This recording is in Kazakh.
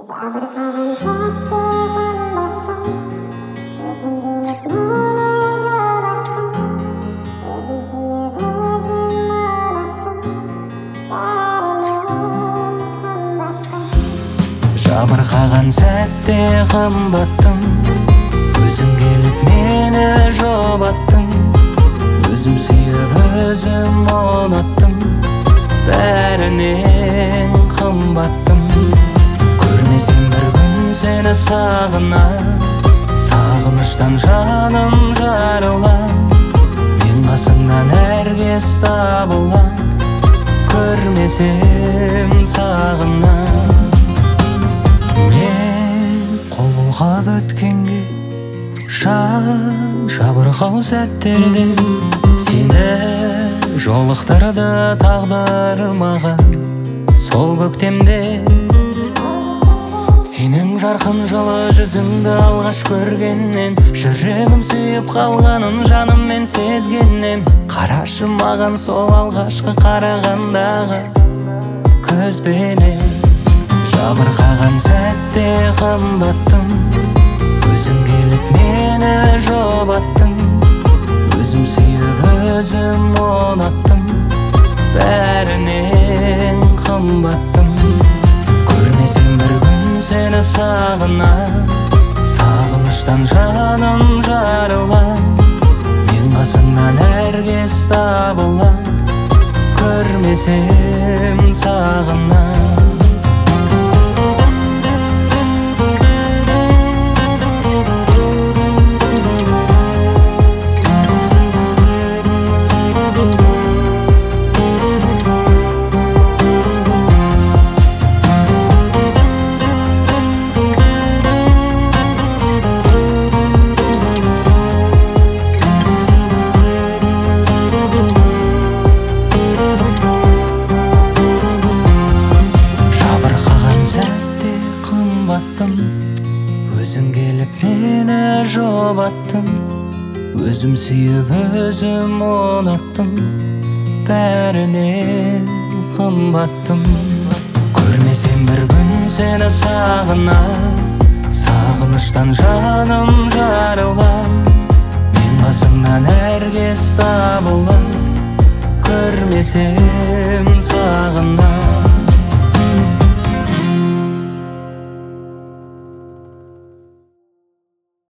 Жабырқаған сәтте қымбаттым, өзің келіп мені жұбаттың. Өзім сүйіп өзім ұнаттым, бәрінен қымбаттым. Көрмесем бір күн сені сағыныштан жаным жарылған. Мен қасыңнан әркез табылған, көрмесем сағынам. Мен қол бұлғап өткенге жабырқау сәттерде сені жолықтырды тағдыр маған. Сол көктемде сенің жарқын жылы жүзіңді алғаш көргеннен жүрегім сүйіп қалғанын жаныммен сезгеннен. Қарашы маған сол алғашқы қарағандағы көзбенен. Жабырқаған сәтте қымбаттым, өзің келіп мені жұбаттың. Өзім сүйіп өзім ұнаттым, бәрінен қымбаттым. Көрмесем бір күн сені сағыныштан жаным жарылған. Мен қасыңнан әркез табылған, көрмесем сағынам. Өзің келіп мені жұбаттың, өзім сүйіп өзім ұнаттым, бәрінен қымбаттым. Көрмесем бір күн сені сағыныштан жаным жарылған. Мен қасыңнан әркез табылған, көрмесем сағынам.